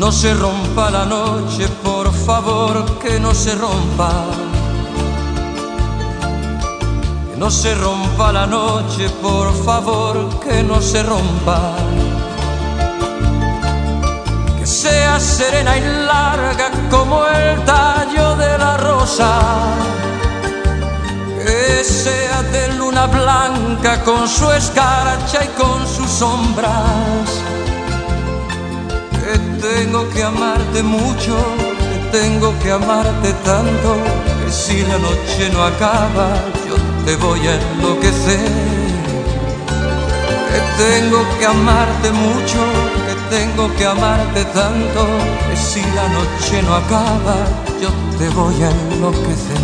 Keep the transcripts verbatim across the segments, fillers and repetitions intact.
no se rompa la noche, por favor, que no se rompa. Que no se rompa la noche, por favor, que no se rompa. Que sea serena y larga como el tallo de la rosa. Que sea de luna blanca con su escarcha y con sus sombras. Que tengo que amarte mucho, que tengo que amarte tanto, que si la noche no acaba yo te voy a enloquecer. Que tengo que amarte mucho, que tengo que amarte tanto, que si la noche no acaba yo te voy a enloquecer.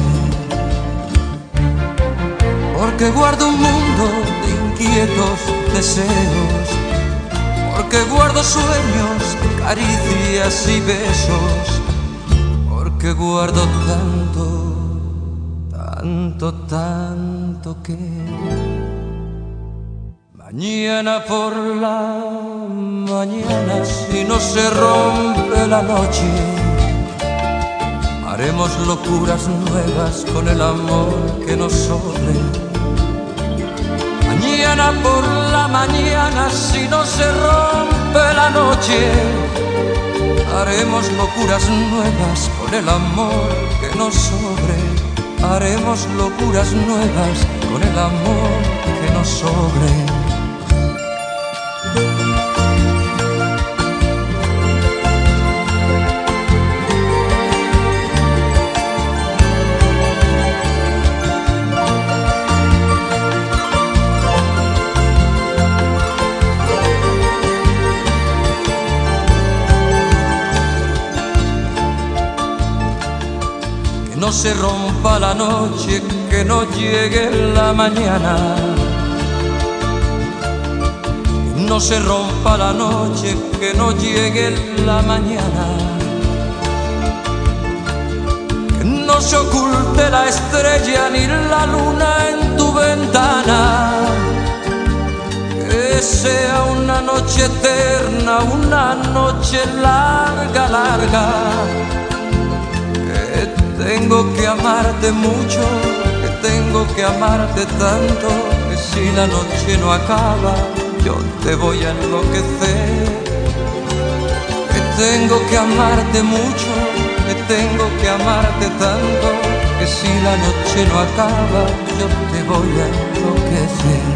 Porque guardo un mundo de inquietos deseos, porque guardo sueños, caricias y besos, porque guardo tanto, tanto, tanto que mañana por la mañana, si no se rompe la noche, haremos locuras nuevas con el amor que nos sobre. Mañana por la mañana, si no se rompe la noche, haremos locuras nuevas con el amor que nos sobre. Haremos locuras nuevas con el amor que nos sobre. Que no se rompa la noche, que no llegue la mañana. Que no se rompa la noche, que no llegue la mañana. Que no se oculte la estrella ni la luna en tu ventana. Que sea una noche eterna, una noche larga, larga. Tengo que amarte mucho, que tengo que amarte tanto, que si la noche no acaba, yo te voy a enloquecer. Que tengo que amarte mucho, que tengo que amarte tanto, que si la noche no acaba, yo te voy a enloquecer.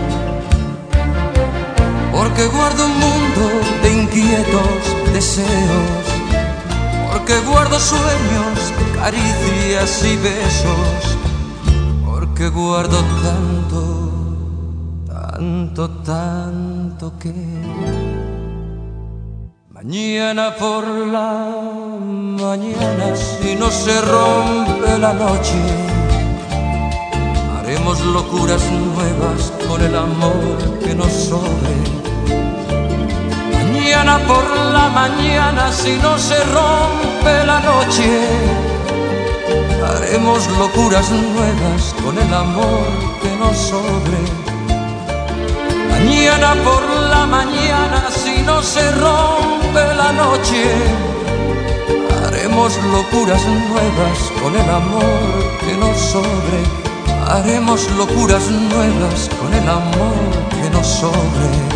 Porque guardo un mundo de inquietos deseos, porque guardo sueños, caricias y besos, porque guardo tanto, tanto, tanto que mañana por la mañana, si no se rompe la noche, haremos locuras nuevas con el amor que nos sobre. Mañana por la mañana, si no se rompe la noche, haremos locuras nuevas con el amor que nos sobre. Mañana por la mañana, si no se rompe la noche, haremos locuras nuevas con el amor que nos sobre. Haremos locuras nuevas con el amor que nos sobre.